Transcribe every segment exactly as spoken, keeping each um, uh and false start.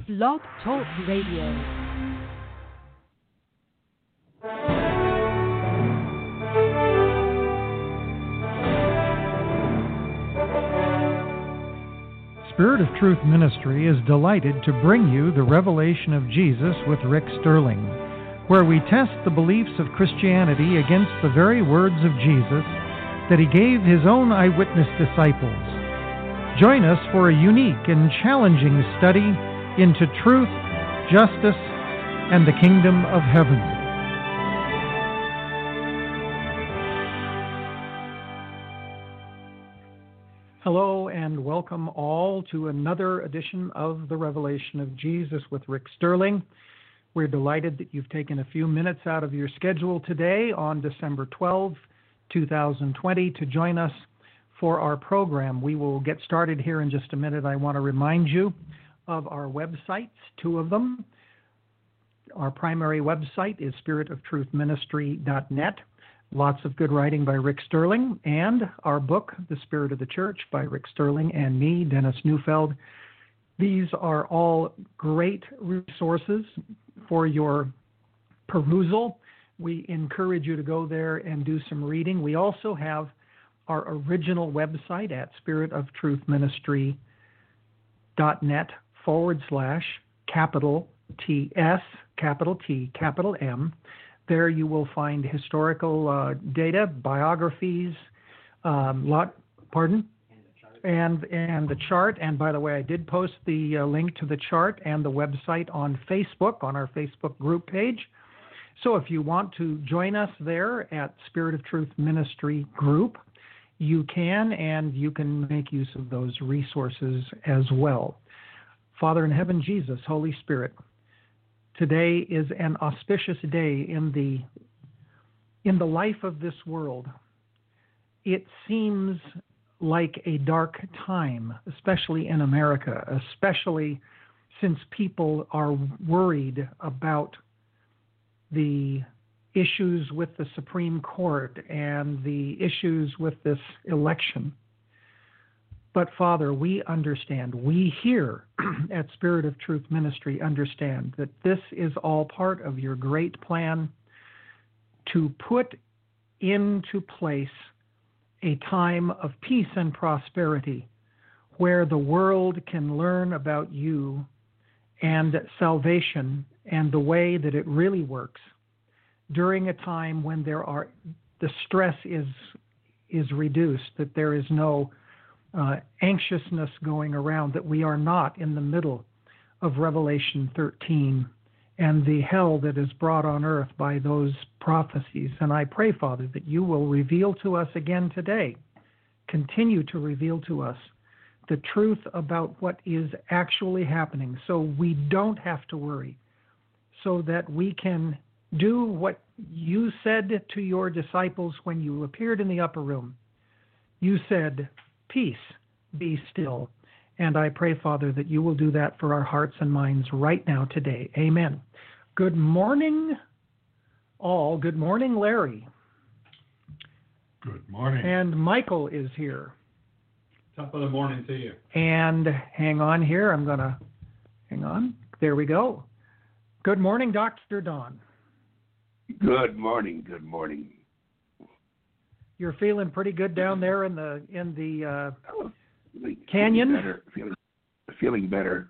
Blog Talk Radio. Spirit of Truth Ministry is delighted to bring you the Revelation of Jesus with Rick Sterling, where we test the beliefs of Christianity against the very words of Jesus that he gave his own eyewitness disciples. Join us for a unique and challenging study into truth, justice, and the kingdom of heaven. Hello and welcome all to another edition of the Revelation of Jesus with Rick Sterling. We're delighted that you've taken a few minutes out of your schedule today on December twelfth, twenty twenty to join us for our program. We will get started here in just a minute. I want to remind you of our websites, two of them. Our primary website is spirit of truth ministry dot net. Lots of good writing by Rick Sterling, and our book, The Spirit of the Church, by Rick Sterling and me, Dennis Neufeld. These are all great resources for your perusal. We encourage you to go there and do some reading. We also have our original website at spirit of truth ministry dot net forward slash capital T S, capital T, capital M. There you will find historical uh, data, biographies, um, lot, pardon? And, and the chart. And by the way, I did post the uh, link to the chart and the website on Facebook, on our Facebook group page. So if you want to join us there at Spirit of Truth Ministry Group, you can, and you can make use of those resources as well. Father in heaven, Jesus, Holy Spirit, today is an auspicious day in the in the life of this world. It seems like a dark time, especially in America, especially since people are worried about the issues with the Supreme Court and the issues with this election. But Father, we understand, we here at Spirit of Truth Ministry understand that this is all part of your great plan to put into place a time of peace and prosperity where the world can learn about you and salvation and the way that it really works during a time when there are the stress is is reduced, that there is no uh, anxiousness going around, that we are not in the middle of Revelation thirteen and the hell that is brought on earth by those prophecies. And I pray, Father, that you will reveal to us again today, continue to reveal to us the truth about what is actually happening so we don't have to worry, so that we can do what you said to your disciples when you appeared in the upper room. You said, peace, be still. And I pray, Father, that you will do that for our hearts and minds right now today. Amen. Good morning, all. Good morning, Larry. Good morning. And Michael is here. Top of the morning to you. And hang on here. I'm going to, hang on. There we go. Good morning, Doctor Don. Good morning. Good morning. You're feeling pretty good down there in the in the uh, feeling, canyon. Feeling better. Feeling, feeling better.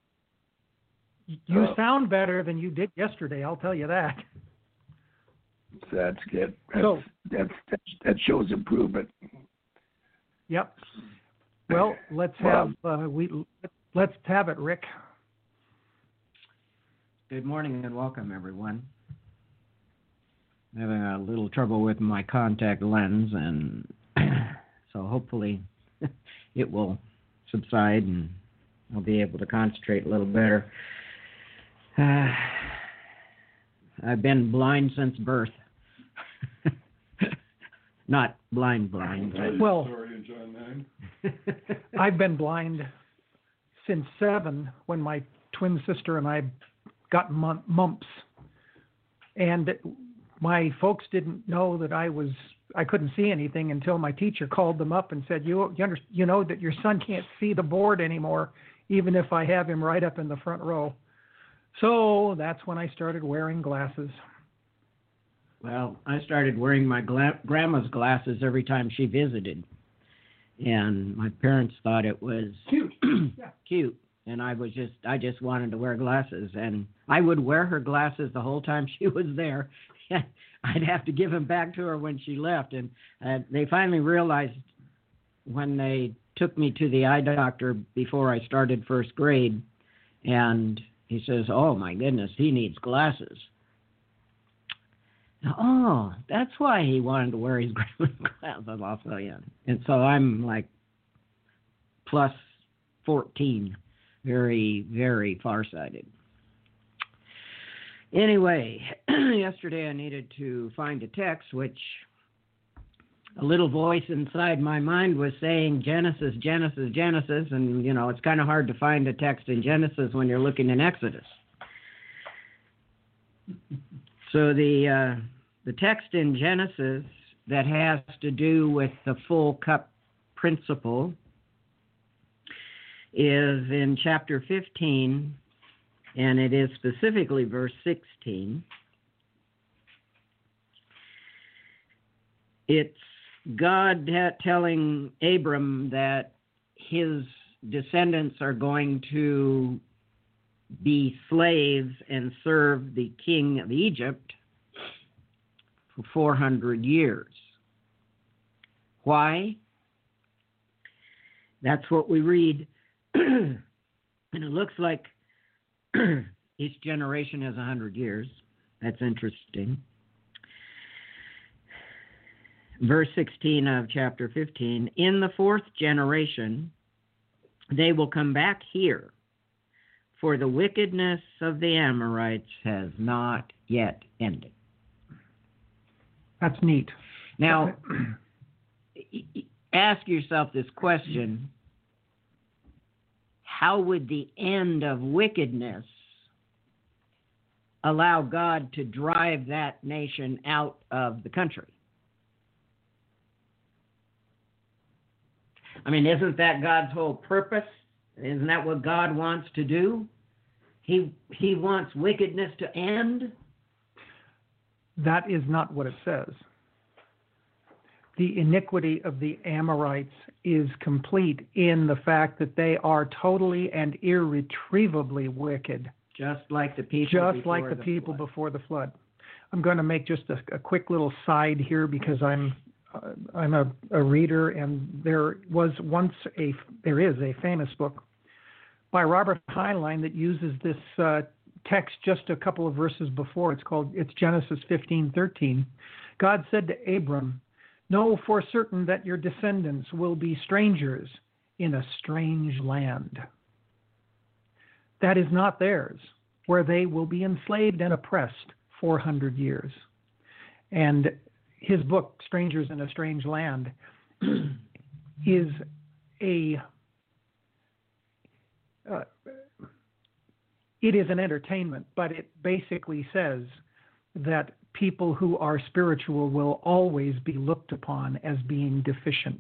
You uh, sound better than you did yesterday. I'll tell you that. That's good. That's, so that's, that's that shows improvement. Yep. Well, let's have uh, we let's have it, Rick. Good morning and welcome, everyone. I'm having a little trouble with my contact lens, and so hopefully it will subside and I'll be able to concentrate a little better. Uh, I've been blind since birth. Not blind blind. But well, story in John nine. I've been blind since seven when my twin sister and I got mum- mumps. And my folks didn't know that I was I couldn't see anything until my teacher called them up and said, "You you, under, you know that your son can't see the board anymore even if I have him right up in the front row. So that's when I started wearing glasses. Well, I started wearing my gla- grandma's glasses every time she visited. And my parents thought it was Cute. Yeah. cute. And I was just, I just wanted to wear glasses. And I would wear her glasses the whole time she was there. I'd have to give them back to her when she left. And uh, they finally realized when they took me to the eye doctor before I started first grade. And he says, oh, my goodness, he needs glasses. Oh, that's why he wanted to wear his glasses also, yeah. And so I'm like plus fourteen, very, very farsighted. Anyway, yesterday I needed to find a text, which a little voice inside my mind was saying Genesis, Genesis, Genesis, and, you know, it's kind of hard to find a text in Genesis when you're looking in Exodus. So the uh, the text in Genesis that has to do with the full cup principle is in chapter fifteen, and it is specifically verse sixteen. It's God telling Abram that his descendants are going to be slaves and serve the king of Egypt for four hundred years. Why? That's what we read. And it looks like each generation has one hundred years. That's interesting. Verse sixteen of chapter fifteen, in the fourth generation, they will come back here, for the wickedness of the Amorites has not yet ended. That's neat. Now, ask yourself this question. How would the end of wickedness allow God to drive that nation out of the country? I mean, isn't that God's whole purpose? Isn't that what God wants to do? He he wants wickedness to end? That is not what it says. The iniquity of the Amorites is complete in the fact that they are totally and irretrievably wicked. Just like the people Just before like the, the people flood. before the flood. I'm going to make just a, a quick little side here because I'm uh, I'm a, a reader, and there was once a there is a famous book by Robert Heinlein that uses this uh, text just a couple of verses before. It's called it's Genesis fifteen thirteen. God said to Abram, "Know for certain that your descendants will be strangers in a strange land that is not theirs, where they will be enslaved and oppressed four hundred years." And his book, Strangers in a Strange Land, is a uh, it is an entertainment, but it basically says that people who are spiritual will always be looked upon as being deficient.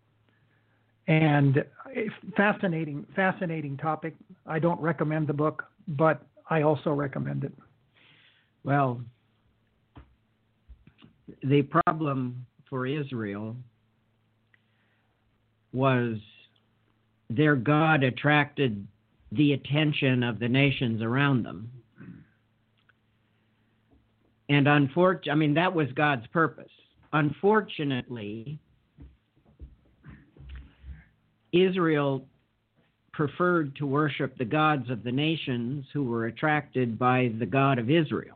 And fascinating, fascinating topic. I don't recommend the book, but I also recommend it. Well, the problem for Israel was their God attracted the attention of the nations around them. And unfortunately, I mean, that was God's purpose. Unfortunately, Israel preferred to worship the gods of the nations who were attracted by the God of Israel.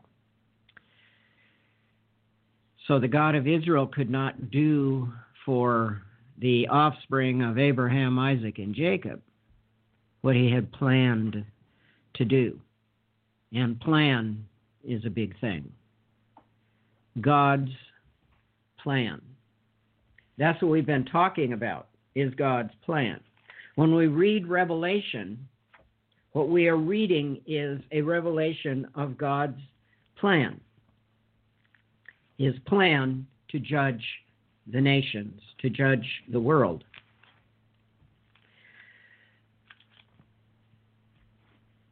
So the God of Israel could not do for the offspring of Abraham, Isaac, and Jacob what he had planned to do. And plan is a big thing. God's plan. That's what we've been talking about, is God's plan. When we read Revelation, what we are reading is a revelation of God's plan. His plan to judge the nations, to judge the world.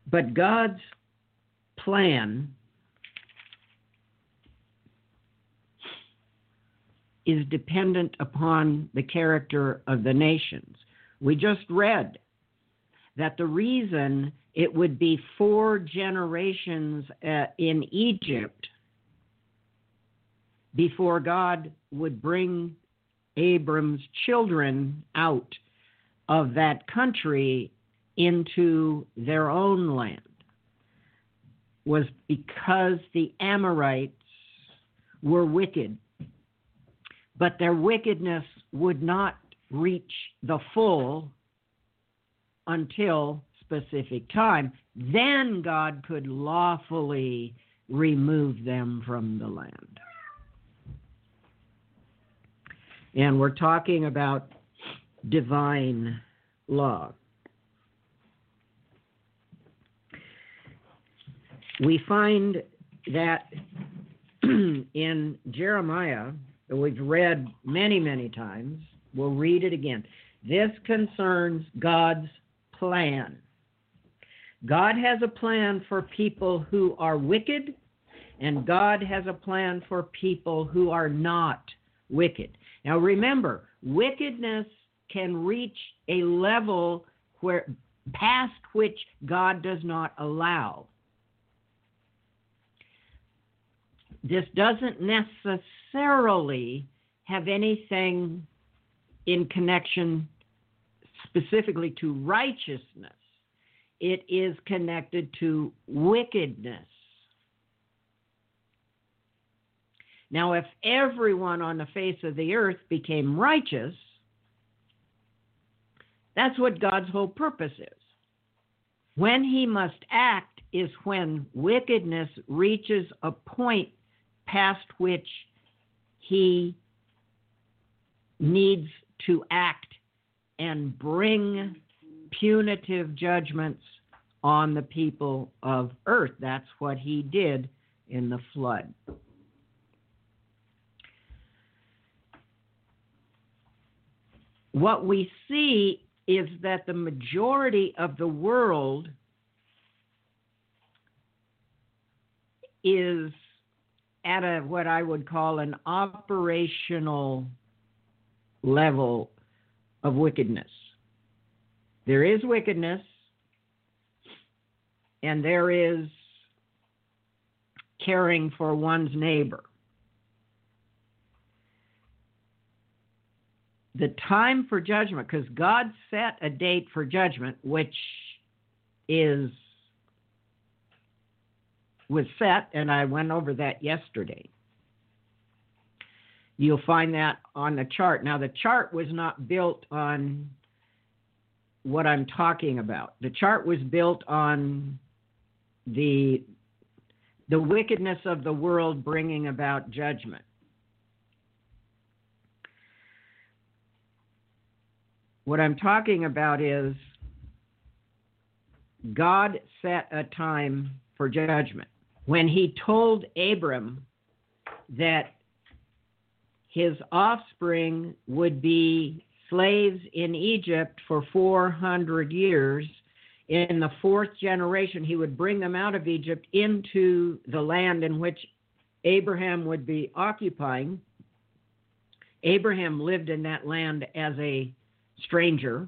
But God's plan is dependent upon the character of the nations. We just read that the reason it would be four generations uh, in Egypt before God would bring Abram's children out of that country into their own land was because the Amorites were wicked, but their wickedness would not reach the full until specific time. Then God could lawfully remove them from the land. And we're talking about divine law. We find that in Jeremiah, that we've read many, many times, we'll read it again. This concerns God's plan. God has a plan for people who are wicked, and God has a plan for people who are not wicked. Now remember, wickedness can reach a level where past which God does not allow. This doesn't necessarily have anything in connection specifically to righteousness. It is connected to wickedness. Now, if everyone on the face of the earth became righteous, that's what God's whole purpose is. When he must act is when wickedness reaches a point past which he needs to act and bring punitive judgments on the people of earth. That's what he did in the flood. What we see is that the majority of the world is at a what I would call an operational level of wickedness. There is wickedness, and there is caring for one's neighbor. The time for judgment, because God set a date for judgment, which is was set, and I went over that yesterday. You'll find that on the chart. Now, the chart was not built on what I'm talking about. The chart was built on the the wickedness of the world bringing about judgment. What I'm talking about is God set a time for judgment. When he told Abram that his offspring would be slaves in Egypt for four hundred years, in the fourth generation he would bring them out of Egypt into the land in which Abraham would be occupying. Abraham lived in that land as a stranger,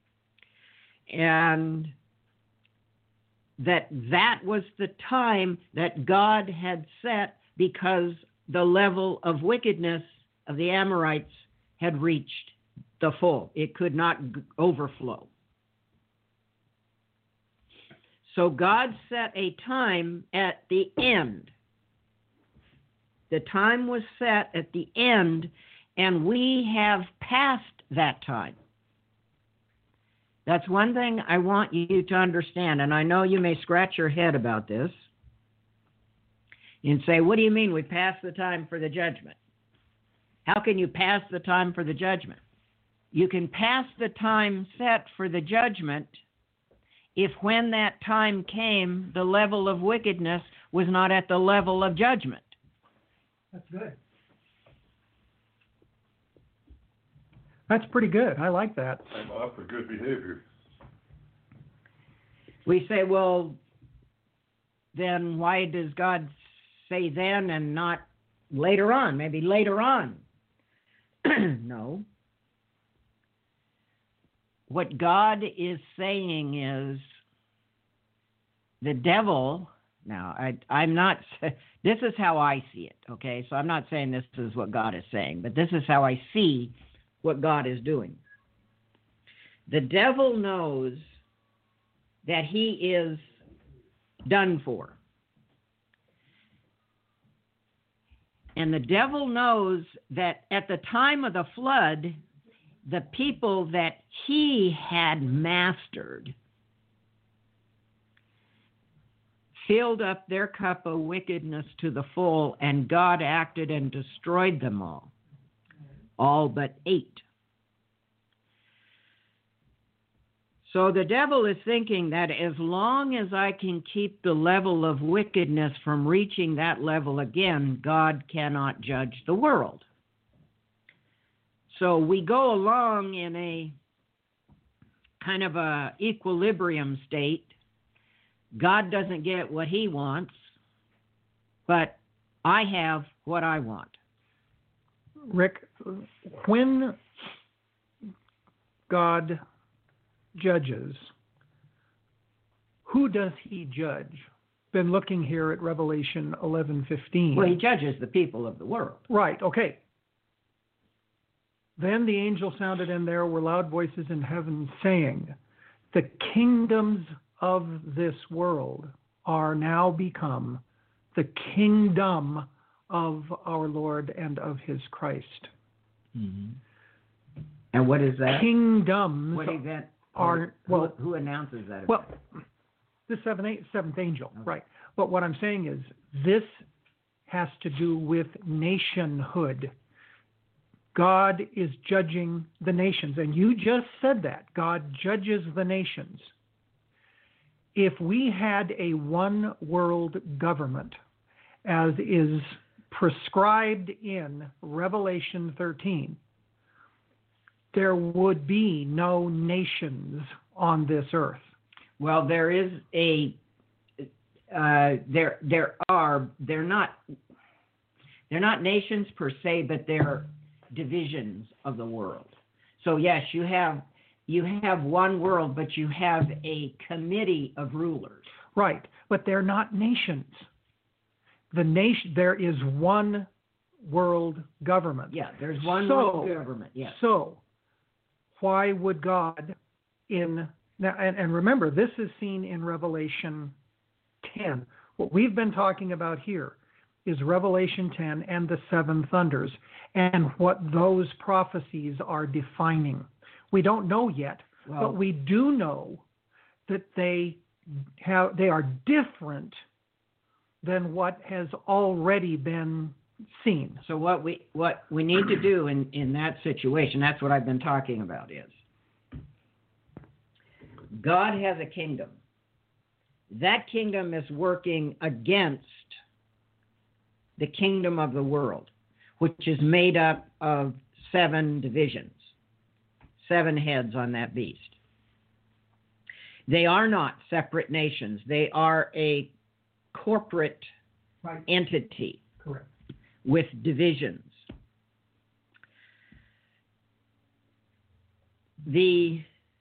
and that that was the time that God had set because the level of wickedness of the Amorites had reached the full. It could not g- overflow. So God set a time at the end. The time was set at the end, and we have passed that time. That's one thing I want you to understand, and I know you may scratch your head about this and say, what do you mean we passed the time for the judgment? How can you pass the time for the judgment? You can pass the time set for the judgment if when that time came, the level of wickedness was not at the level of judgment. That's good. That's pretty good. I like that. I'm off for good behavior. We say, well, then why does God say then and not later on? Maybe later on. No. What God is saying is the devil, now I, I'm not, this is how I see it, okay? So I'm not saying this is what God is saying, but this is how I see what God is doing. The devil knows that he is done for. And the devil knows that at the time of the flood, the people that he had mastered filled up their cup of wickedness to the full, and God acted and destroyed them all, all but eight. So the devil is thinking that as long as I can keep the level of wickedness from reaching that level again, God cannot judge the world. So we go along in a kind of a equilibrium state. God doesn't get what he wants, but I have what I want. Rick, when God judges, who does he judge? Been looking here at Revelation eleven fifteen. Well, he judges the people of the world. Right, okay. Then the angel sounded, and there were loud voices in heaven saying, the kingdoms of this world are now become the kingdom of our Lord and of his Christ. Mm-hmm. And what is that? Kingdoms What event? are, who, well, who announces that event? Well, the seventh, seventh angel, Okay. right. But what I'm saying is this has to do with nationhood. God is judging the nations, and you just said that. God judges the nations. If we had a one-world government, as is prescribed in Revelation thirteen, there would be no nations on this earth. Well, there is a uh, there there are they're not they're not nations per se, but they're divisions of the world. So yes, you have you have one world, but you have a committee of rulers. Right, but they're not nations. The nation there is one world government. Yeah, there's one so, world government. Yes. So why would God in now and, and remember this is seen in Revelation ten. What we've been talking about here is Revelation ten and the seven thunders and what those prophecies are defining. We don't know yet, Well, but we do know that they have they are different than what has already been seen. So what we what we need to do in, in that situation, that's what I've been talking about, is God has a kingdom. That kingdom is working against the kingdom of the world, which is made up of seven divisions, seven heads on that beast. They are not separate nations. They are a corporate Right. entity. Correct. With divisions. The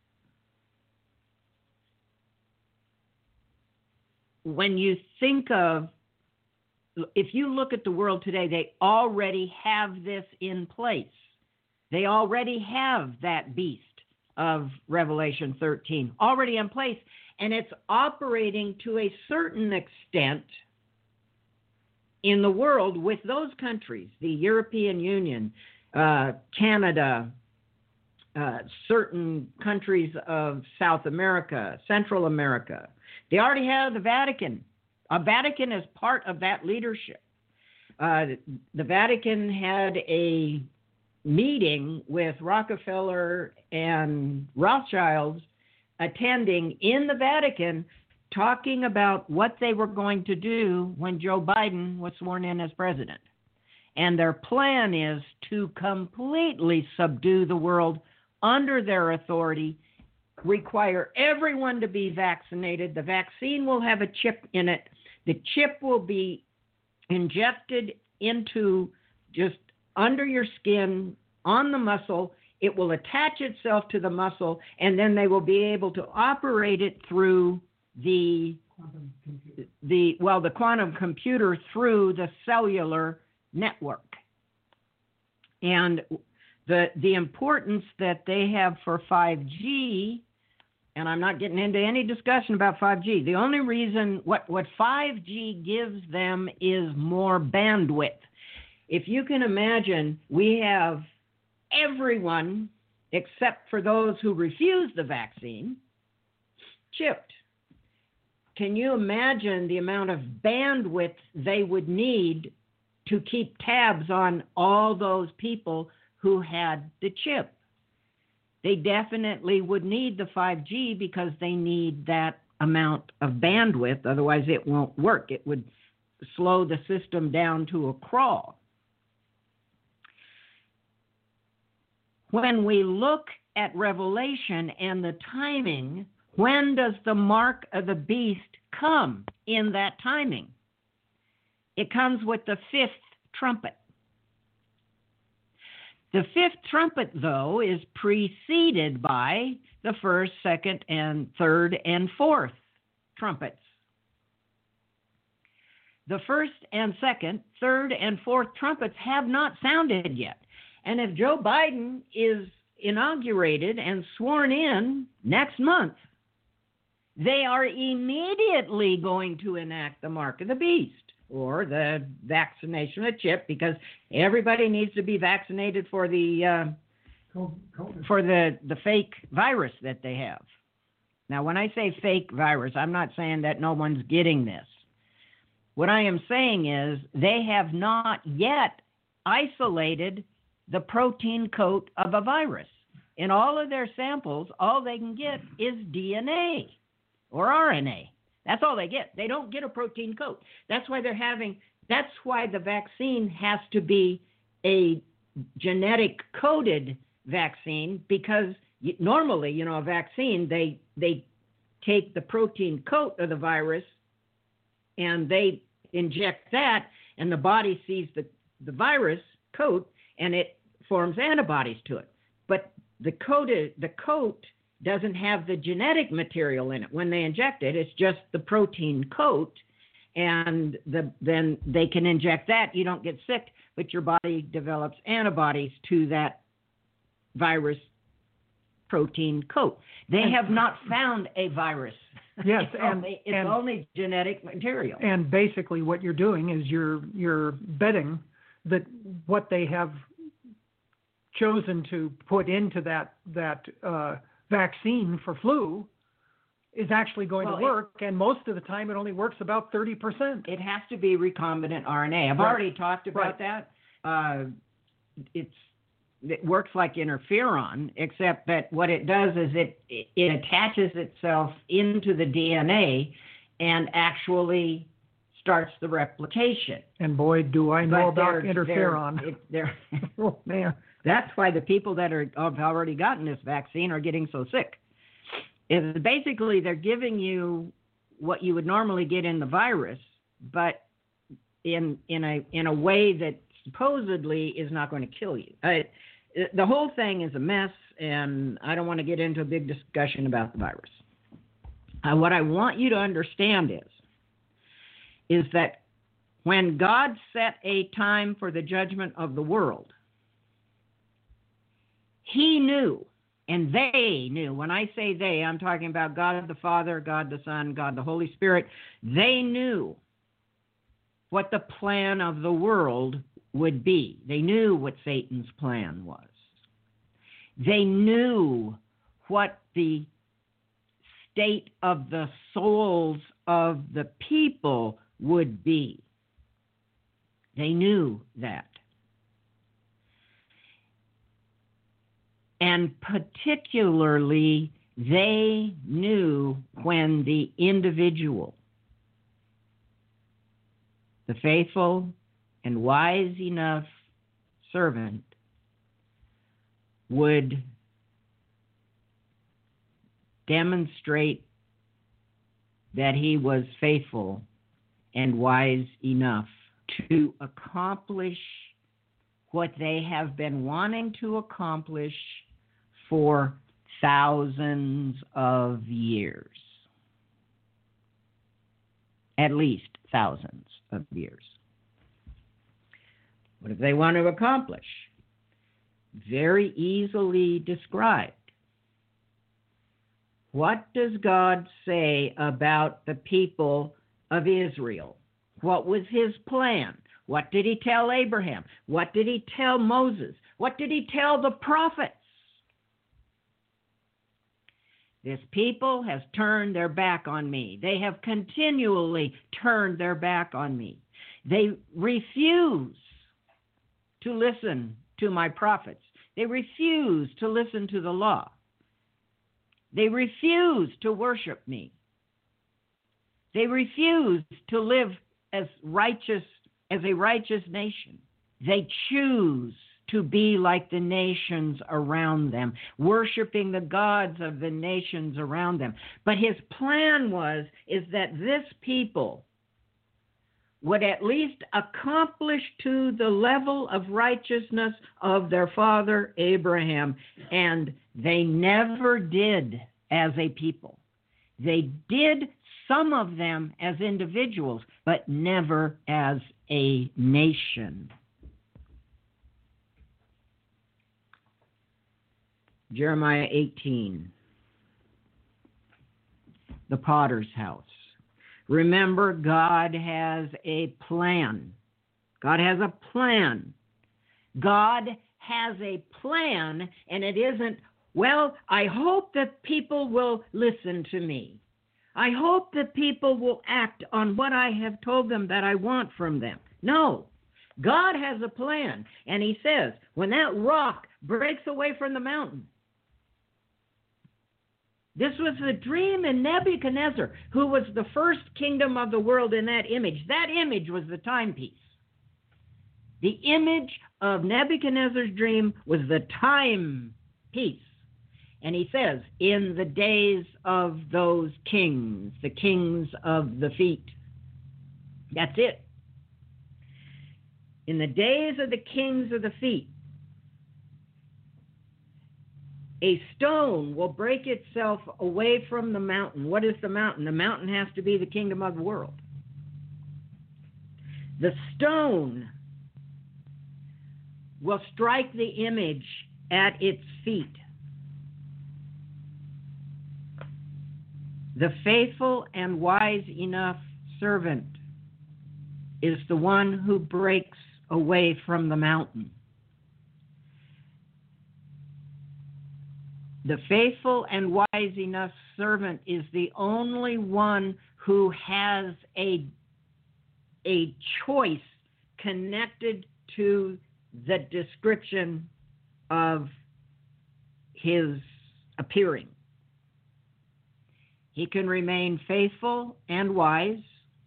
when you think of, if you look at the world today, they already have this in place. They already have that beast of Revelation thirteen already in place, and it's operating to a certain extent in the world with those countries, the European Union, uh, Canada, uh, certain countries of South America, Central America. They already have the Vatican. A Vatican is part of that leadership. Uh, the Vatican had a meeting with Rockefeller and Rothschilds attending in the Vatican, talking about what they were going to do when Joe Biden was sworn in as president. And their plan is to completely subdue the world under their authority, require everyone to be vaccinated. The vaccine will have a chip in it The chip will be injected into just under your skin on the muscle. It will attach itself to the muscle, and then they will be able to operate it through the the well, the quantum computer through the cellular network. And the the importance that they have for five G, and I'm not getting into any discussion about five G. The only reason what, what five G gives them is more bandwidth. If you can imagine, we have everyone except for those who refuse the vaccine chipped. Can you imagine the amount of bandwidth they would need to keep tabs on all those people who had the chip? They definitely would need the five G because they need that amount of bandwidth. Otherwise, it won't work. It would slow the system down to a crawl. When we look at Revelation and the timing, when does the mark of the beast come in that timing? It comes with the fifth trumpet. The fifth trumpet, though, is preceded by the first, second, and third, and fourth trumpets. The first and second, third, and fourth trumpets have not sounded yet. And if Joe Biden is inaugurated and sworn in next month, they are immediately going to enact the mark of the beast or the vaccination of the chip, because everybody needs to be vaccinated for the uh, for the, the fake virus that they have. Now, when I say fake virus, I'm not saying that no one's getting this. What I am saying is they have not yet isolated the protein coat of a virus. In all of their samples, all they can get is D N A or R N A. That's all they get. They don't get a protein coat. That's why they're having, that's why the vaccine has to be a genetic coded vaccine, because normally, you know, a vaccine, they they take the protein coat of the virus and they inject that, and the body sees the, the virus coat and it forms antibodies to it. But the coated, the coat doesn't have the genetic material in it. When they inject it, it's just the protein coat, and the, then they can inject that. You don't get sick, but your body develops antibodies to that virus protein coat. They have not found a virus. Yes, it's and only, it's and, only genetic material. And basically, what you're doing is you're you're betting that what they have chosen to put into that that uh, vaccine for flu is actually going well, to work, it, and most of the time it only works about thirty percent. It has to be recombinant R N A. I've right. already talked about right. that. Uh, it's it works like interferon, except that what it does is it it attaches itself into the D N A and actually starts the replication. And boy, do I know but about they're, interferon. They're, they're, oh, man. That's why the people that are have already gotten this vaccine are getting so sick. Is basically they're giving you what you would normally get in the virus, but in in a in a way that supposedly is not going to kill you. Uh, the whole thing is a mess, and I don't want to get into a big discussion about the virus. Uh, what I want you to understand is, is that when God set a time for the judgment of the world, He knew, and they knew. When I say they, I'm talking about God the Father, God the Son, God the Holy Spirit. They knew what the plan of the world would be. They knew what Satan's plan was. They knew what the state of the souls of the people would be. They knew that. And particularly, they knew when the individual, the faithful and wise enough servant, would demonstrate that he was faithful and wise enough to accomplish what they have been wanting to accomplish for thousands of years. At least thousands of years. What do they want to accomplish? Very easily described. What does God say about the people of Israel? What was his plan? What did he tell Abraham? What did he tell Moses? What did he tell the prophets? This people has turned their back on me. They have continually turned their back on me. They refuse to listen to my prophets. They refuse to listen to the law. They refuse to worship me. They refuse to live as righteous as a righteous nation. They choose to be like the nations around them, worshiping the gods of the nations around them. But his plan was is that this people would at least accomplish to the level of righteousness of their father Abraham, and they never did as a people. They did, some of them as individuals, but never as a nation. Jeremiah eighteen, the potter's house. Remember, God has a plan. God has a plan. God has a plan, and it isn't, well, I hope that people will listen to me. I hope that people will act on what I have told them that I want from them. No. God has a plan, and he says, when that rock breaks away from the mountain, this was the dream in Nebuchadnezzar, who was the first kingdom of the world in that image. That image was the timepiece. The image of Nebuchadnezzar's dream was the timepiece. And he says, in the days of those kings, the kings of the feet. That's it. In the days of the kings of the feet, a stone will break itself away from the mountain. What is the mountain? The mountain has to be the kingdom of the world. The stone will strike the image at its feet. The faithful and wise enough servant is the one who breaks away from the mountain. The faithful and wise enough servant is the only one who has a, a choice connected to the description of his appearing. He can remain faithful and wise,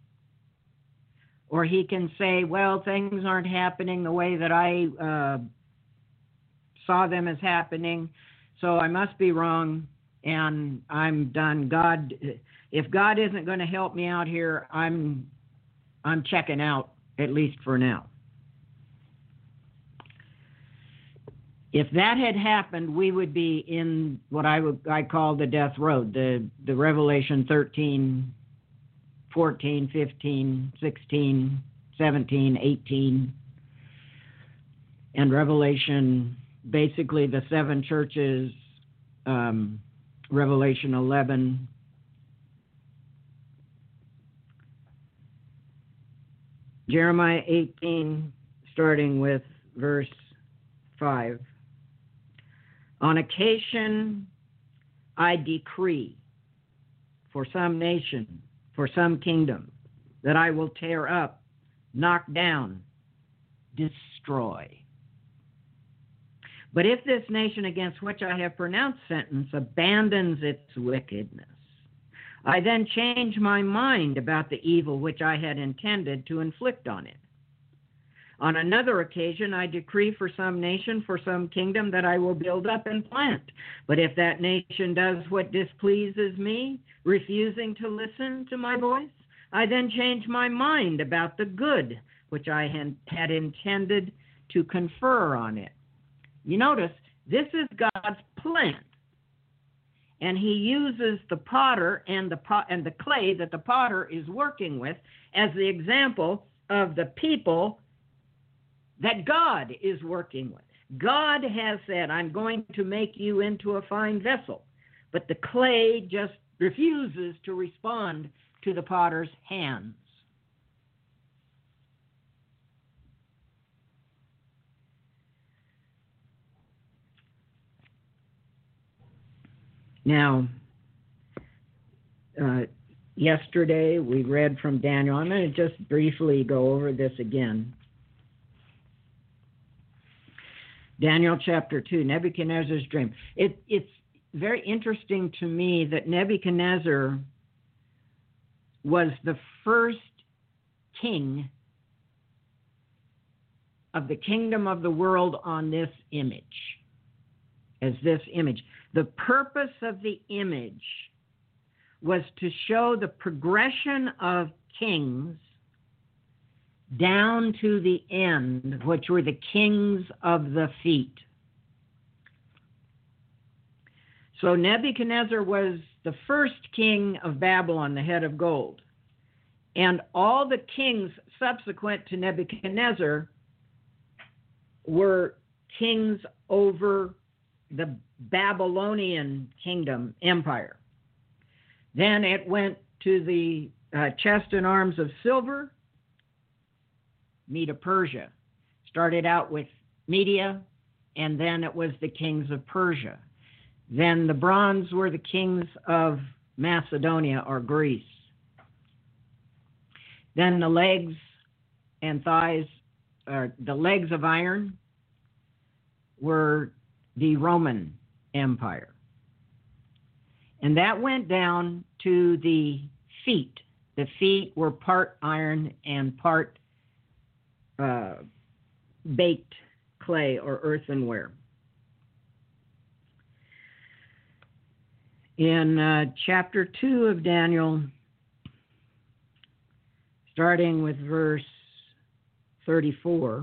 or he can say, well, things aren't happening the way that I uh, saw them as happening, so I must be wrong, and I'm done. God, if God isn't going to help me out here, I'm I'm checking out, at least for now. If that had happened, we would be in what I would I call the death road, the, the Revelation thirteen, fourteen, fifteen, sixteen, seventeen, eighteen, and Revelation, basically the seven churches, um, Revelation eleven. Jeremiah eighteen, starting with verse five. On occasion, I decree for some nation, for some kingdom, that I will tear up, knock down, destroy. But if this nation against which I have pronounced sentence abandons its wickedness, I then change my mind about the evil which I had intended to inflict on it. On another occasion, I decree for some nation, for some kingdom, that I will build up and plant. But if that nation does what displeases me, refusing to listen to my voice, I then changed my mind about the good which I had intended to confer on it. You notice, this is God's plan. And he uses the potter and the pot and the clay that the potter is working with as the example of the people that God is working with. God has said, I'm going to make you into a fine vessel. But the clay just refuses to respond to the potter's hands. Now, uh, yesterday we read from Daniel. I'm going to just briefly go over this again. Daniel chapter two, Nebuchadnezzar's dream. It, it's very interesting to me that Nebuchadnezzar was the first king of the kingdom of the world on this image, as this image. The purpose of the image was to show the progression of kings down to the end, which were the kings of the feet. So Nebuchadnezzar was the first king of Babylon, the head of gold. And all the kings subsequent to Nebuchadnezzar were kings over the Babylonian kingdom, empire. Then it went to the uh, chest and arms of silver, Medo-Persia. Started out with Media, and then it was the kings of Persia. Then the bronze were the kings of Macedonia or Greece. Then the legs and thighs, or the legs of iron, were the Roman Empire. And that went down to the feet. The feet were part iron and part uh, baked clay or earthenware. In uh, chapter two of Daniel, starting with verse thirty-four,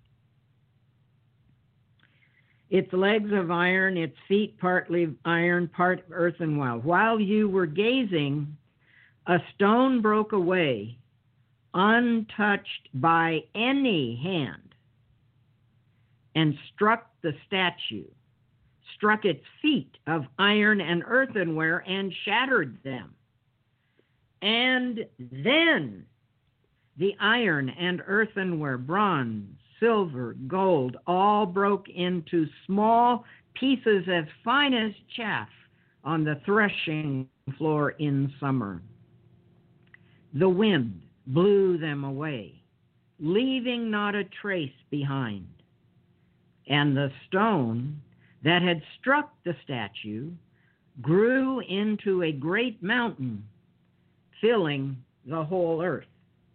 its legs of iron, its feet partly iron, part earthenware. While you were gazing, a stone broke away, untouched by any hand, and struck the statue, struck its feet of iron and earthenware, and shattered them. And then the iron and earthenware, bronze, silver, gold, all broke into small pieces as fine as chaff on the threshing floor in summer. The wind blew them away, leaving not a trace behind. And the stone that had struck the statue grew into a great mountain, filling the whole earth.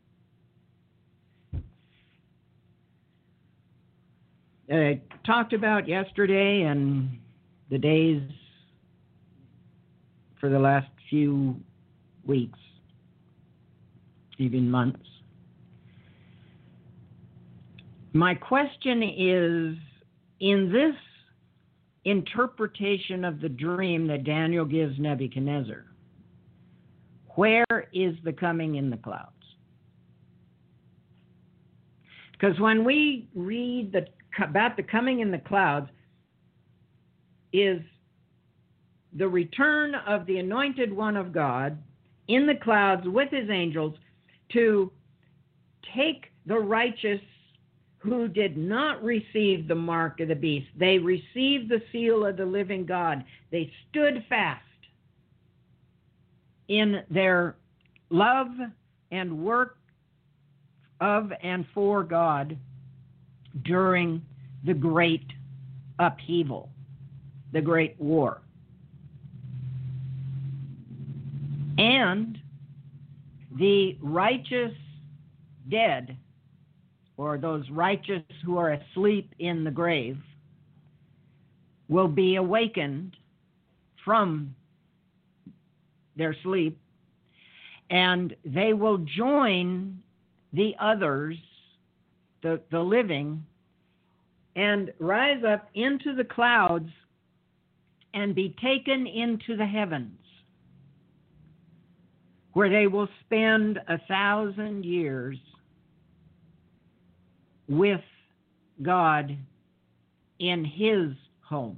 I talked about yesterday and the days for the last few weeks, even months. My question is, in this interpretation of the dream that Daniel gives Nebuchadnezzar, where is the coming in the clouds? Because when we read the, about the coming in the clouds, is the return of the anointed one of God in the clouds with his angels to take the righteous who did not receive the mark of the beast. They received the seal of the living God. They stood fast in their love and work of and for God during the great upheaval, the great war. And the righteous dead, or those righteous who are asleep in the grave, will be awakened from their sleep and they will join the others, the, the living, and rise up into the clouds and be taken into the heavens, where they will spend a thousand years with God in His home.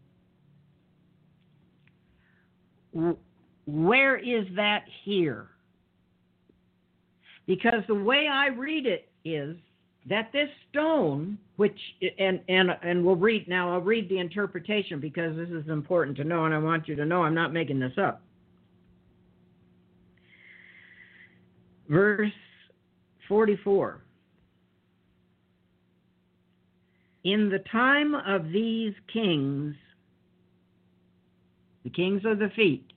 Where is that here? Because the way I read it is that this stone, which, and, and, and we'll read, now I'll read the interpretation because this is important to know, and I want you to know I'm not making this up. Verse forty-four. In the time of these kings, the kings of the feet,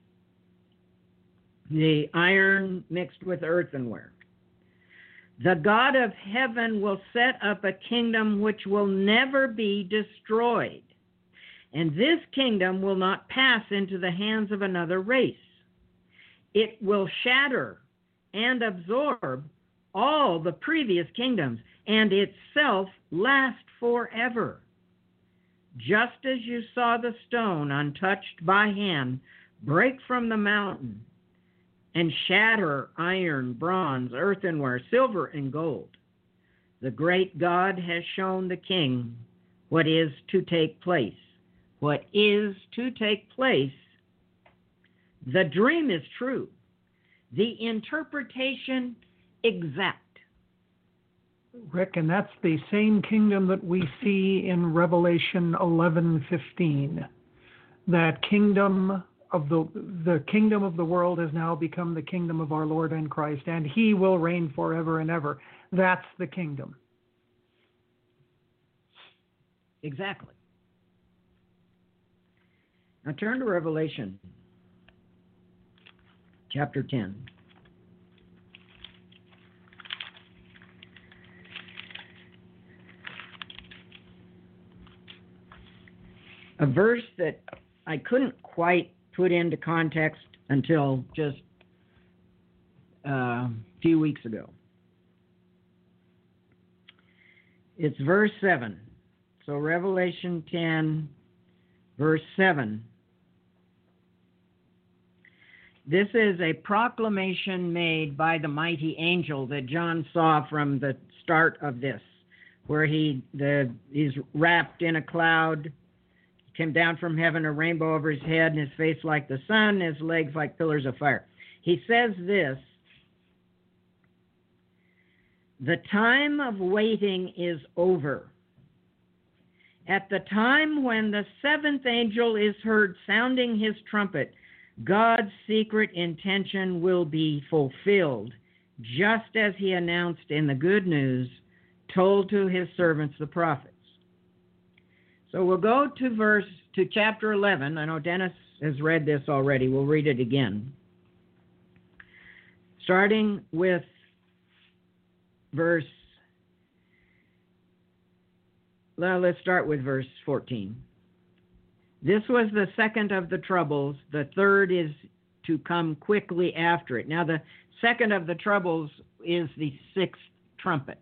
the iron mixed with earthenware, the God of heaven will set up a kingdom which will never be destroyed, and this kingdom will not pass into the hands of another race. It will shatter and absorb all the previous kingdoms, and itself last forever. Just as you saw the stone untouched by hand break from the mountain and shatter iron, bronze, earthenware, silver, and gold, the great God has shown the king what is to take place. What is to take place. The dream is true. The interpretation exact. Rick, and that's the same kingdom that we see in Revelation eleven fifteen. That kingdom of the the kingdom of the world has now become the kingdom of our Lord and Christ, and He will reign forever and ever. That's the kingdom. Exactly. Now turn to Revelation chapter ten. A verse that I couldn't quite put into context until just uh, a few weeks ago. It's verse seven. So Revelation ten, verse seven. This is a proclamation made by the mighty angel that John saw from the start of this, where he the he's wrapped in a cloud, came down from heaven, a rainbow over his head, and his face like the sun, his legs like pillars of fire. He says this: the time of waiting is over. At the time when the seventh angel is heard sounding his trumpet, God's secret intention will be fulfilled, just as He announced in the good news told to His servants, the prophets. So we'll go to verse to chapter eleven. I know Dennis has read this already. We'll read it again. Starting with verse, well, let's start with verse fourteen. This was the second of the troubles. The third is to come quickly after it. Now, the second of the troubles is the sixth trumpet.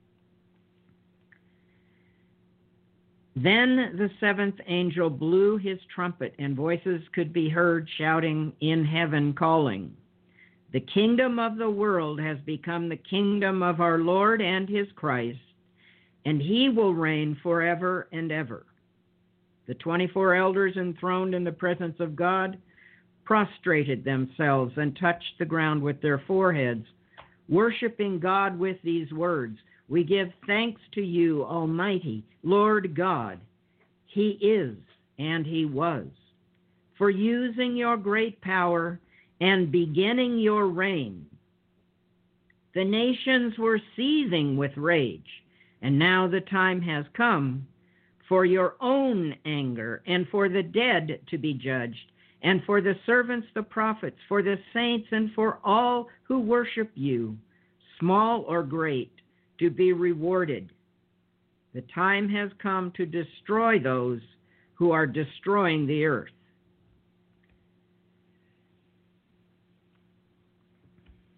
Then the seventh angel blew his trumpet, and voices could be heard shouting in heaven, calling, "The kingdom of the world has become the kingdom of our Lord and His Christ, and He will reign forever and ever." The twenty-four elders enthroned in the presence of God prostrated themselves and touched the ground with their foreheads, worshiping God with these words: "We give thanks to you, Almighty Lord God. He is and He was, for using your great power and beginning your reign. The nations were seething with rage, and now the time has come for your own anger and for the dead to be judged, and for the servants, the prophets, for the saints, and for all who worship you, small or great, to be rewarded. The time has come to destroy those who are destroying the earth."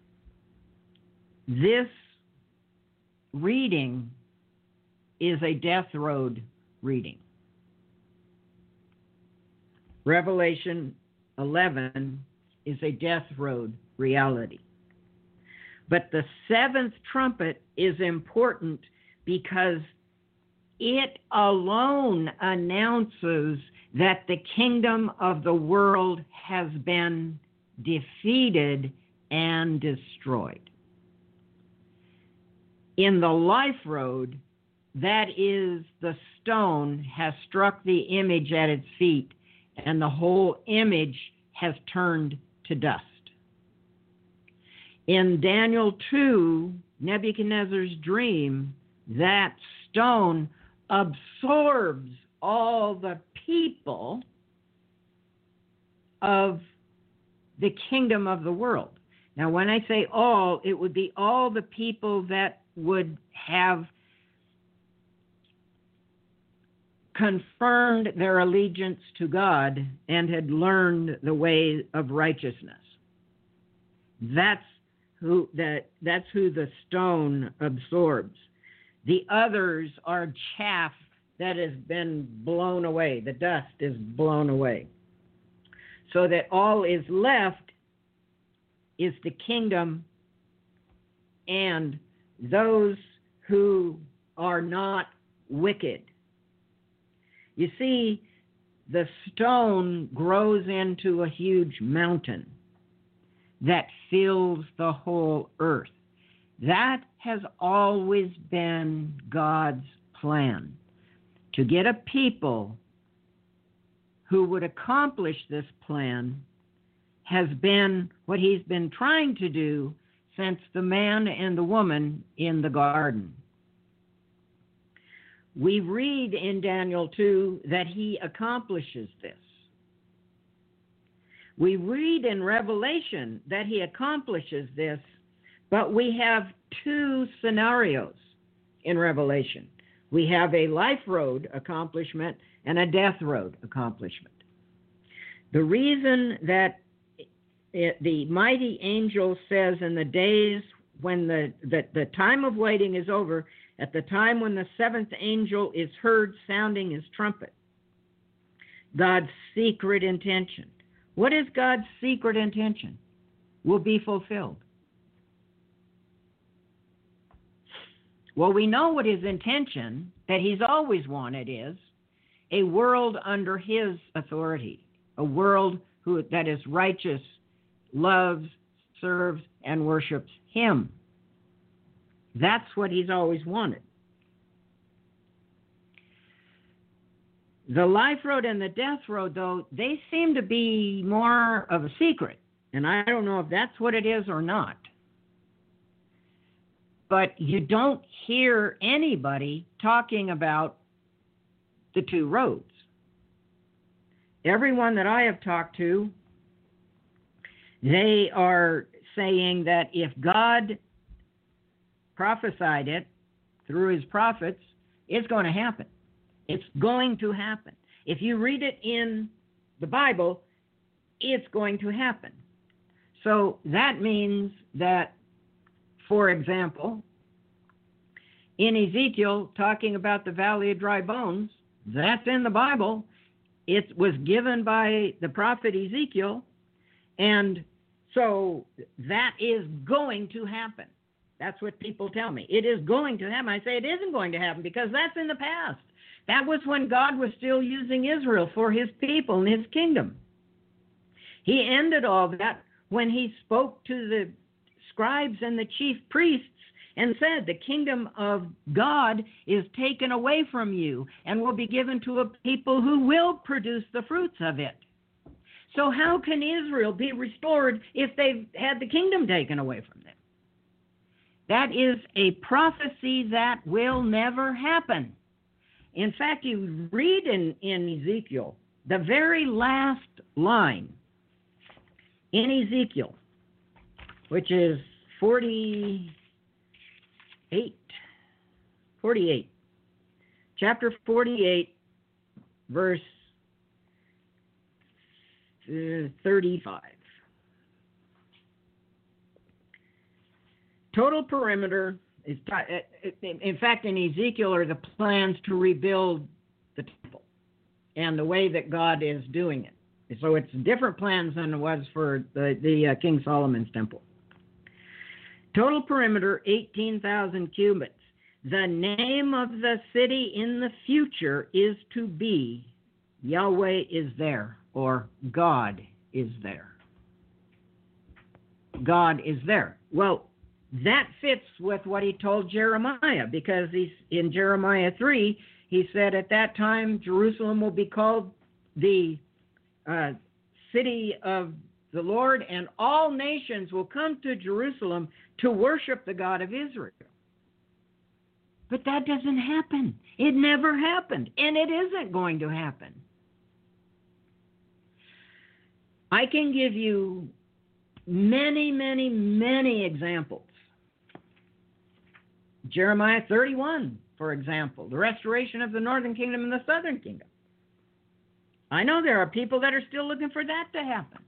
this reading is a death road reading. Revelation eleven is a death road reality. But the seventh trumpet is important because it alone announces that the kingdom of the world has been defeated and destroyed. In the life road, that is, the stone has struck the image at its feet, and the whole image has turned to dust. In Daniel two, Nebuchadnezzar's dream, that stone absorbs all the people of the kingdom of the world. Now, when I say all, it would be all the people that would have confirmed their allegiance to God and had learned the way of righteousness. That's who that that's who the stone absorbs. The others are chaff that has been blown away. The dust is blown away. So that all is left is the kingdom and those who are not wicked. You see, the stone grows into a huge mountain that fills the whole earth. That has always been God's plan, to get a people who would accomplish this plan has been what he's been trying to do since the man and the woman in the garden. We read in Daniel two that he accomplishes this. We read in Revelation that he accomplishes this, but we have two scenarios in Revelation. We have a life road accomplishment and a death road accomplishment. The reason that it, the mighty angel says in the days when the, the, the time of waiting is over, at the time when the seventh angel is heard sounding his trumpet, God's secret intention. What is God's secret intention? Will be fulfilled. Well, we know what his intention that he's always wanted is a world under his authority, a world who that is righteous, loves, serves, and worships him. That's what he's always wanted. The life road and the death road, though, they seem to be more of a secret. And I don't know if that's what it is or not. But you don't hear anybody talking about the two roads. Everyone that I have talked to, they are saying that if God prophesied it through his prophets, it's going to happen. It's going to happen. If you read it in the Bible, it's going to happen. So that means that, for example, in Ezekiel, talking about the valley of dry bones, that's in the Bible. It was given by the prophet Ezekiel, and so that is going to happen. That's what people tell me. It is going to happen. I say it isn't going to happen because that's in the past. That was when God was still using Israel for his people and his kingdom. He ended all that when he spoke to the scribes and the chief priests and said, the kingdom of God is taken away from you and will be given to a people who will produce the fruits of it. So how can Israel be restored if they've had the kingdom taken away from them? That is a prophecy that will never happen. In fact, you read in, in Ezekiel, the very last line in Ezekiel, which is forty-eight, forty-eight, chapter forty-eight, verse uh, thirty-five. total perimeter is, in fact, in Ezekiel are the plans to rebuild the temple and the way that God is doing it. So it's different plans than it was for the, the uh, King Solomon's temple. Total perimeter, eighteen thousand cubits. The name of the city in the future is to be Yahweh is there, or God is there. God is there. Well, that fits with what he told Jeremiah, because he's, in Jeremiah three, he said, at that time, Jerusalem will be called the uh, city of the Lord, and all nations will come to Jerusalem to worship the God of Israel. But that doesn't happen. It never happened, and it isn't going to happen. I can give you many, many, many examples. Jeremiah thirty-one, for example, the restoration of the northern kingdom and the southern kingdom. I know there are people that are still looking for that to happen.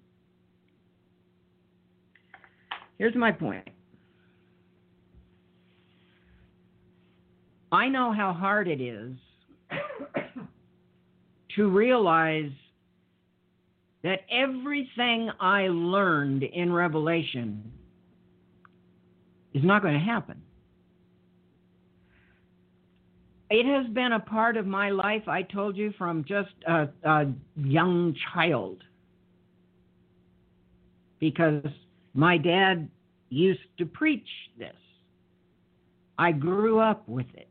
Here's my point. I know how hard it is to realize that everything I learned in Revelation is not going to happen. It has been a part of my life, I told you, from just a, a young child. Because my dad used to preach this. I grew up with it.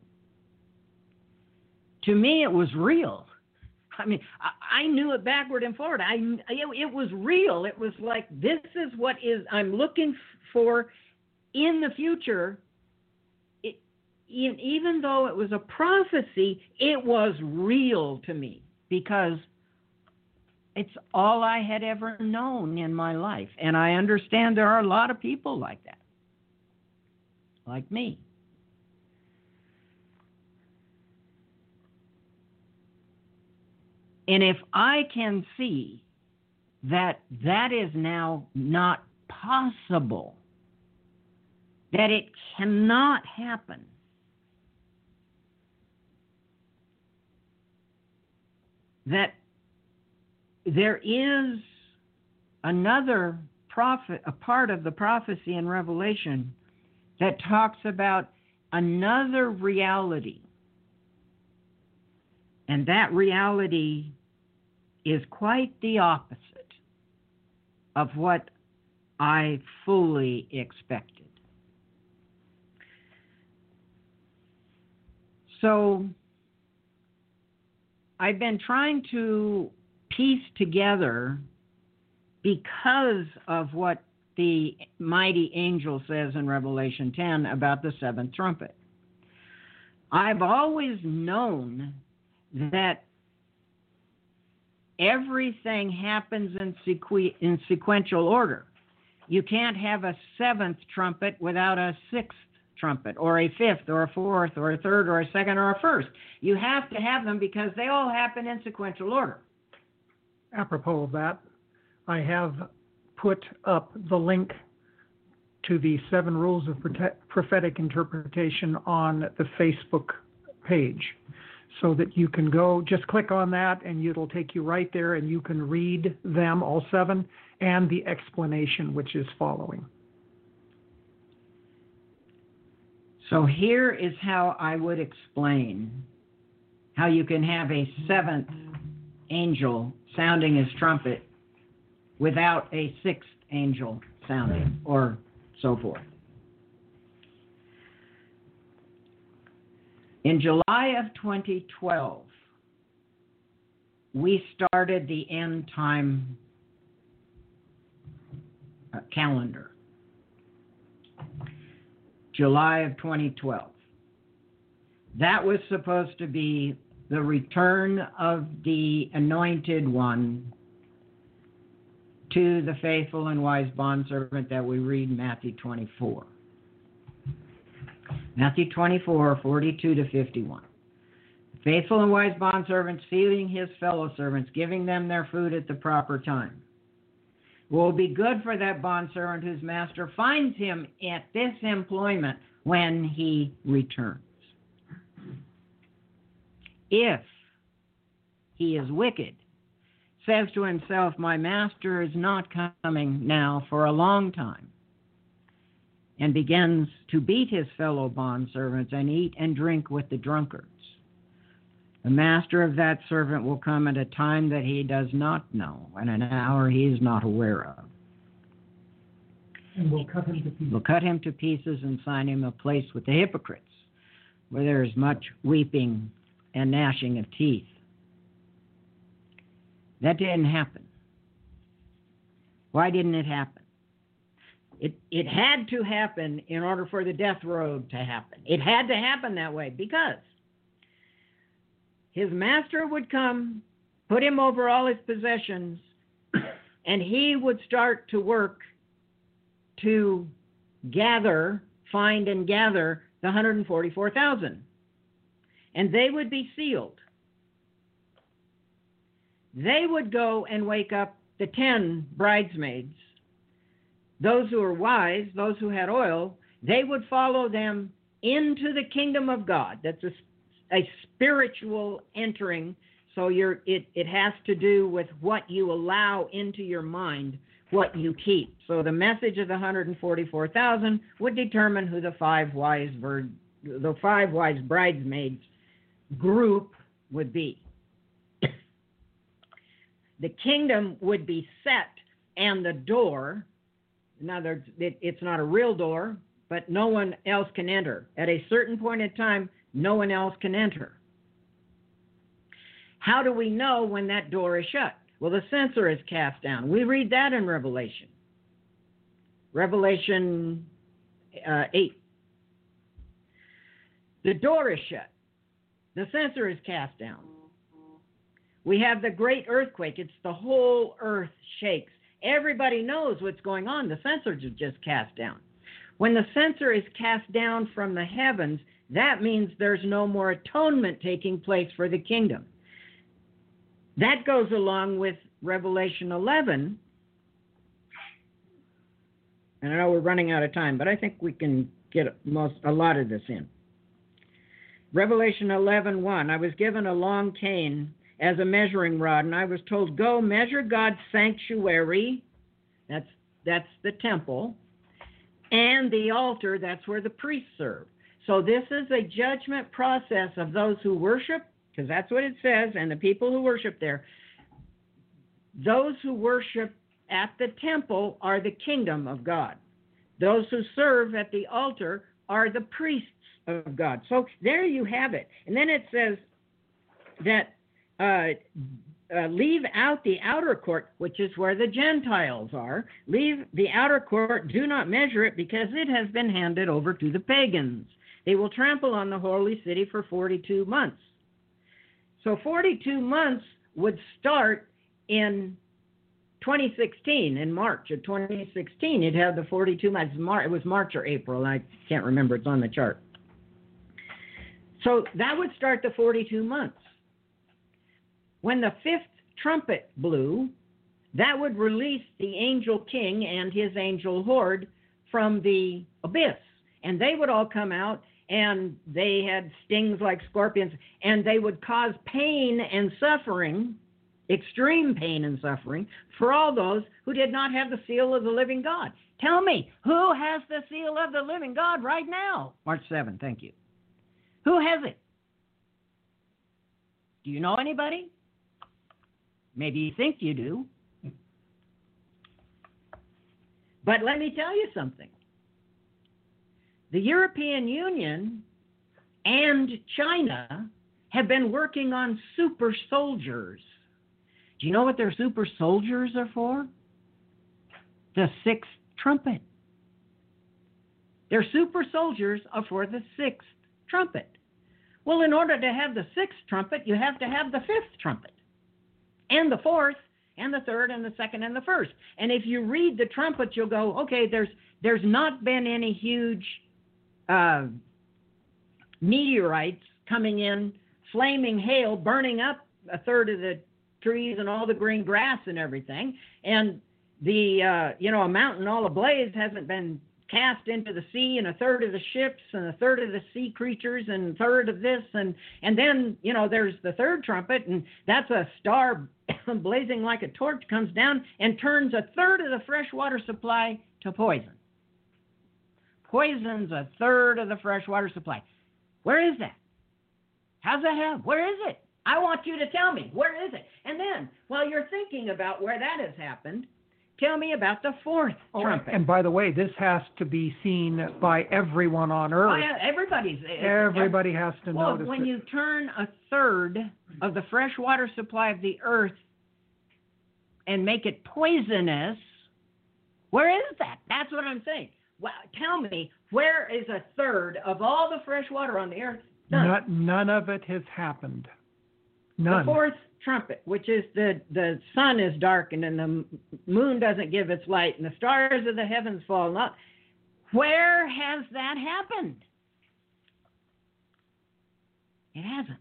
To me, it was real. I mean, I, I knew it backward and forward. I, it, it was real. It was like, this is what is I'm looking for in the future. It, even though it was a prophecy, it was real to me because it's all I had ever known in my life. And I understand there are a lot of people like that, like me. And if I can see that that is now not possible, that it cannot happen, that there is another prophet, a part of the prophecy in Revelation that talks about another reality. And that reality is quite the opposite of what I fully expected. So I've been trying to piece together, because of what the mighty angel says in Revelation ten about the seventh trumpet. I've always known that everything happens in, sequ- in sequential order. You can't have a seventh trumpet without a sixth trumpet, or a fifth, or a fourth, or a third, or a second, or a first. You have to have them because they all happen in sequential order. Apropos of that, I have put up the link to the Seven Rules of Prophetic Interpretation on the Facebook page, so that you can go, just click on that and it'll take you right there and you can read them, all seven, and the explanation which is following. So here is how I would explain how you can have a seventh angel sounding his trumpet without a sixth angel sounding, or so forth. In July of twenty twelve, we started the end time uh, calendar. July of twenty twelve. That was supposed to be the return of the Anointed One to the faithful and wise bondservant that we read in Matthew twenty-four. Matthew twenty-four, forty-two to fifty-one. Faithful and wise bondservants feeding his fellow servants, giving them their food at the proper time. will be good for that bondservant whose master finds him at this employment when he returns. If he is wicked, says to himself, my master is not coming now for a long time, and begins to beat his fellow bondservants and eat and drink with the drunkards, the master of that servant will come at a time that he does not know, and an hour he is not aware of. And will cut him to pieces. Will cut him to pieces and assign him a place with the hypocrites, where there is much weeping and gnashing of teeth. That didn't happen. Why didn't it happen? It, it had to happen in order for the death road to happen. It had to happen that way because his master would come, put him over all his possessions, and he would start to work to gather, find and gather the one hundred forty-four thousand. And they would be sealed. They would go and wake up the ten bridesmaids. Those who were wise, those who had oil, they would follow them into the kingdom of God. That's a, a spiritual entering. So you're, it, it has to do with what you allow into your mind, what you keep. So the message of the one hundred forty-four thousand would determine who the five wise vir- the five wise bridesmaids group would be. The kingdom would be set, and the door, in other words, it, it's not a real door, but no one else can enter. At a certain point in time, no one else can enter. How do we know when that door is shut? Well, the censer is cast down. We read that in Revelation. Revelation uh, eight. The door is shut. The censer is cast down. We have the great earthquake. It's the whole earth shakes. Everybody knows what's going on. The censers are just cast down. When the censer is cast down from the heavens, that means there's no more atonement taking place for the kingdom. That goes along with Revelation eleven. And I know we're running out of time, but I think we can get most a lot of this in. Revelation eleven one. I was given a long cane as a measuring rod, and I was told, go measure God's sanctuary, that's that's the temple, and the altar, that's where the priests serve. So this is a judgment process of those who worship, because that's what it says, and the people who worship there. Those who worship at the temple are the kingdom of God. Those who serve at the altar are the priests of God. So there you have it. And then it says that Uh, uh, leave out the outer court, which is where the Gentiles are. Leave the outer court, do not measure it, because it has been handed over to the pagans. They will trample on the holy city for forty-two months. So forty-two months would start in twenty sixteen, in March of twenty sixteen. You'd have the forty-two months. It was March or April, I can't remember. It's on the chart. So that would start the forty-two months. When the fifth trumpet blew, that would release the angel king and his angel horde from the abyss. And they would all come out, and they had stings like scorpions, and they would cause pain and suffering, extreme pain and suffering, for all those who did not have the seal of the living God. Tell me, who has the seal of the living God right now? March seventh, thank you. Who has it? Do you know anybody? Maybe you think you do. But let me tell you something. The European Union and China have been working on super soldiers. Do you know what their super soldiers are for? The sixth trumpet. Their super soldiers are for the sixth trumpet. Well, in order to have the sixth trumpet, you have to have the fifth trumpet, and the fourth, and the third, and the second, and the first. And if you read the trumpet, you'll go, okay, there's there's not been any huge uh, meteorites coming in, flaming hail, burning up a third of the trees and all the green grass and everything. And the uh, you know, a mountain all ablaze hasn't been cast into the sea, and a third of the ships and a third of the sea creatures and a third of this, and and then, you know, there's the third trumpet, and that's a star blazing like a torch comes down and turns a third of the fresh water supply to poison. Poisons a third of the fresh water supply. Where is that? How's that happen? Where is it? I want you to tell me. Where is it? And then, while you're thinking about where that has happened, tell me about the fourth oh, trumpet. And by the way, this has to be seen by everyone on earth. Oh, yeah, everybody's. Everybody has to well, notice when it. you turn a third of the fresh water supply of the earth and make it poisonous, where is that? That's what I'm saying. Well, tell me, where is a third of all the fresh water on the earth? None. Not, none of it has happened. None. The fourth trumpet, which is the, the sun is darkened and the moon doesn't give its light and the stars of the heavens fall. Not, where has that happened? It hasn't.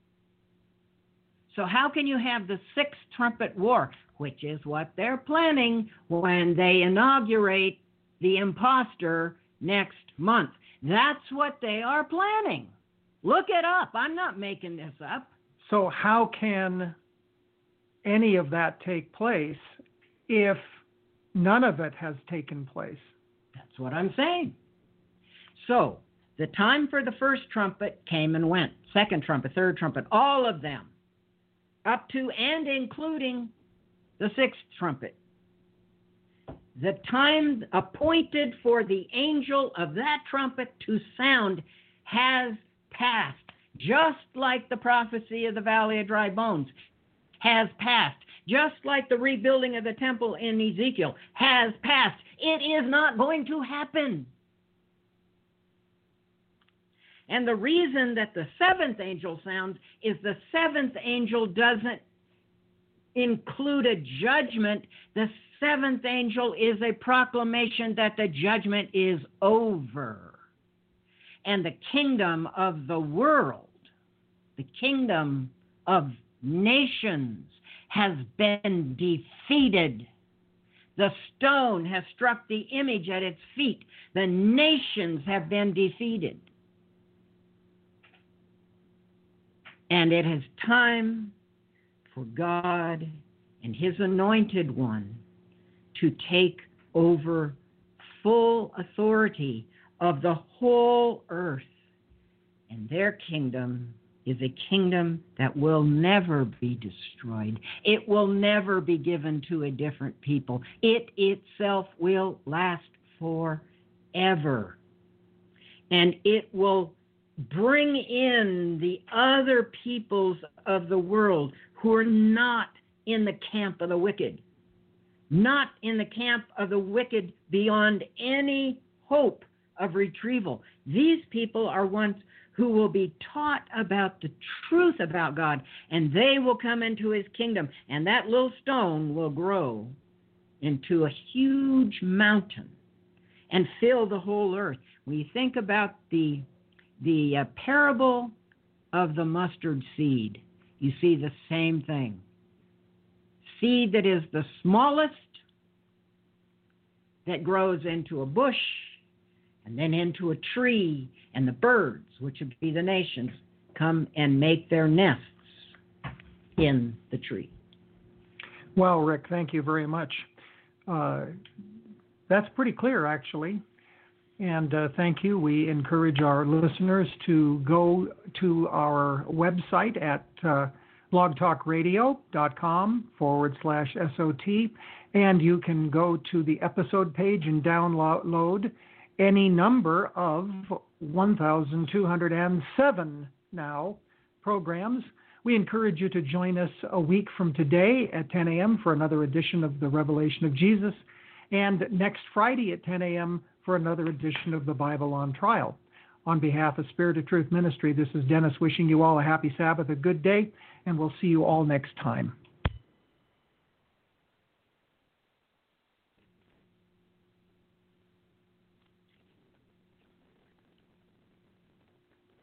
So how can you have the sixth trumpet war, which is what they're planning when they inaugurate the imposter next month? That's what they are planning. Look it up. I'm not making this up. So how can any of that take place if none of it has taken place? That's what I'm saying. So the time for the first trumpet came and went. Second trumpet, third trumpet, all of them, up to and including the sixth trumpet. The time appointed for the angel of that trumpet to sound has passed, just like the prophecy of the Valley of Dry Bones has passed, just like the rebuilding of the temple in Ezekiel has passed. It is not going to happen. And the reason that the seventh angel sounds is the seventh angel doesn't include a judgment. The seventh angel is a proclamation that the judgment is over. And the kingdom of the world, the kingdom of nations, has been defeated. The stone has struck the image at its feet. The nations have been defeated. And it is time for God and His anointed one to take over full authority of the whole earth. And their kingdom is a kingdom that will never be destroyed. It will never be given to a different people. It itself will last forever. And it will bring in the other peoples of the world who are not in the camp of the wicked, not in the camp of the wicked beyond any hope of retrieval. These people are ones who will be taught about the truth about God, and they will come into His kingdom, and that little stone will grow into a huge mountain and fill the whole earth. When you think about the the uh, parable of the mustard seed, you see the same thing. Seed that is the smallest, that grows into a bush, and then into a tree, and the birds, which would be the nations, come and make their nests in the tree. Well, Rick, thank you very much. Uh, that's pretty clear, actually. And uh, thank you. We encourage our listeners to go to our website at uh, blogtalkradio.com forward slash SOT, and you can go to the episode page and download any number of one thousand two hundred seven now programs. We encourage you to join us a week from today at ten a.m. for another edition of the Revelation of Jesus, and next Friday at ten a.m. for another edition of the Bible on Trial. On behalf of Spirit of Truth Ministry, this is Dennis wishing you all a happy Sabbath, a good day, and we'll see you all next time.